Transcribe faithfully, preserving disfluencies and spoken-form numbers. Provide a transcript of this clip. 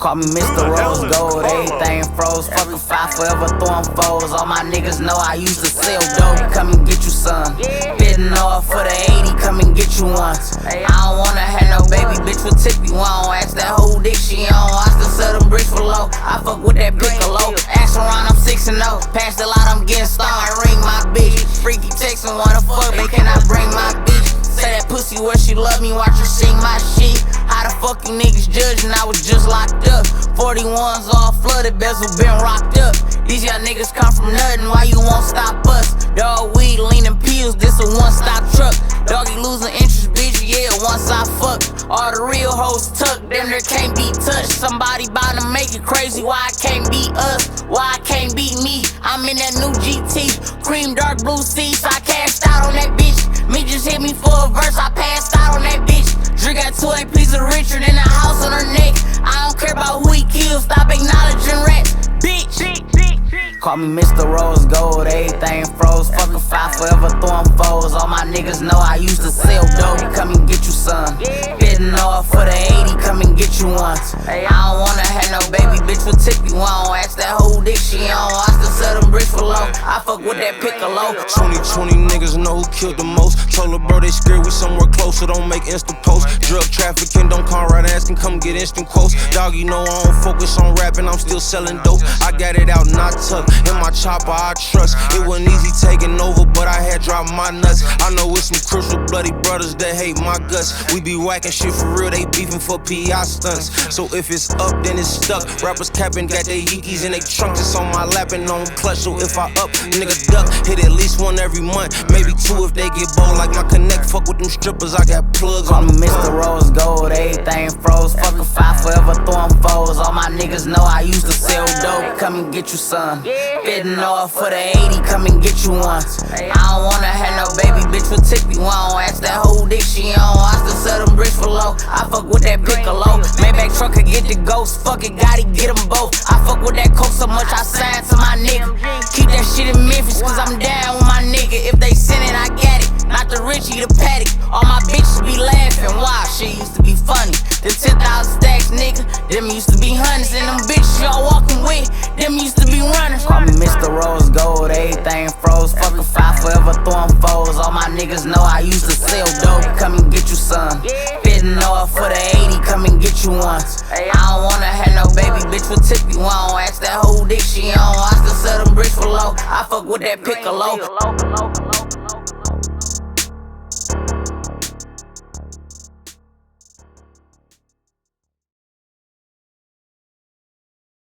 Call me Mister Rose Gold, everything froze. Fuck a five, forever throwing foes. All my niggas know I used to sell dope. Come and get you some. Bidding off for the eighty, come and get you one. I don't wanna have no baby bitch with tippy on. Ask that whole dick she on. I still sell them bricks for low. I fuck with that piccolo. Ask around, I'm six and oh. Pass the lot, I'm getting stoned. I ring my bitch. Freaky texting, wanna fuck me, can I bring my bitch? Say that pussy where she love me, watch her sing my shit. How the fuck you niggas judging? I was just locked up. forty-ones all flooded, bezel been rocked up. These young niggas come from nothing, why you won't stop us? Dog weed, leaning pills, this a one-stop truck. Doggy losing interest, bitch, yeah, once I fuck. All the real hoes tucked, them there can't be touched. Somebody bout to make it crazy, why it can't be us? Why it can't be me? I'm in that new G T, cream dark blue seats. I cashed out on that bitch. Me just hit me for a verse, I passed out on that bitch. Dre got two A Ps of Richard in a house on her neck. I don't care about who he kills, stop acknowledging rats, bitch. Call me Mister Rose Gold, everything froze. Fuck a five, forever throwing foes. All my niggas know I used to sell dope. Come and get you some. Bidding off for the eighty, come and get you one. I don't wanna have no baby bitch with tippy on. Ask that whole dick she on. I still sell them bricks for low. I fuck with that piccolo. twenty twenty niggas know who killed the most. Told her bro they scared we somewhere closer, don't make instant posts. Drug trafficking, don't call right asking, come get instant quotes. Dog, you know I don't focus on rapping, I'm still selling dope. I got it out, not tucked. In my chopper, I trust. It wasn't easy taking over, but I had dropped my nuts. I know it's some crucial bloody brothers that hate my guts. We be whacking shit for real, they beefing for P I stunts. So if it's up, then it's stuck. Rappers capping, got their Yeekys in they trunks. It's on my lap and on clutch. So if I up, nigga duck. Hit at least one every month, maybe two if they get bold. Like my connect, fuck with them strippers, I got plugs Call on me Mister Rose Gold, everything froze. Fuck a five, forever throwing foes. All my niggas know I used to sell dope. Come and get you some. Bidding off for the eighty, come and get you one. I don't wanna have no baby bitch with tippy on. Ask that whole dick she on. I still sell them bricks for low. I fuck with that piccolo. Maybach truck could get the ghost. Fuck it, gotta get them both. I fuck with that coke so much I signed to my nigga. Keep that shit in Memphis, cause I'm down with my nigga. If they send it, I get it. Not the Richie, the Paddock. All my bitches be laughing. Why? Shit used to be funny. The ten thousand stacks, nigga. Them used to be hundreds. And them bitches y'all walking with, them used to be runners. Call me Mister Rose Gold, everything froze. Fuck a five, forever throwing foes. All my niggas know I used to sell dope. Come and get you some. Bidding off for the eighty, come and get you one. I don't wanna have no baby bitch with tippy on. Ask that whole dick she on. I still sell them bricks for low. I fuck with that piccolo.